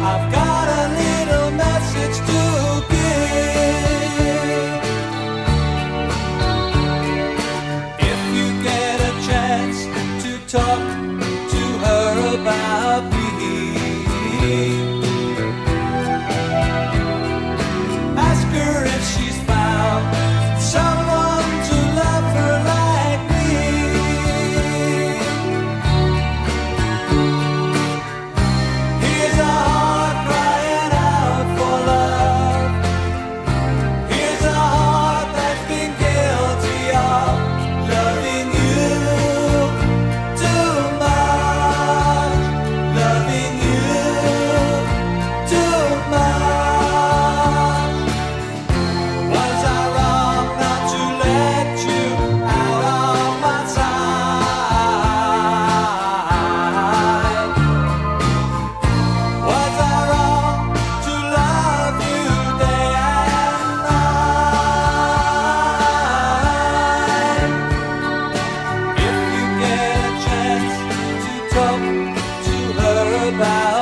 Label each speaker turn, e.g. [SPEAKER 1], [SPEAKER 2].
[SPEAKER 1] I've got a little message to give. If you get a chance to talk to her about me, ask her if she's found someone to love her like me. Here's a heart crying out for love. Here's a heart that's been guilty of loving you too much, loving you too much. Was I wrong not to let you out of my sight? Was I wrong to love you day and night? If you get a chance to talk to her about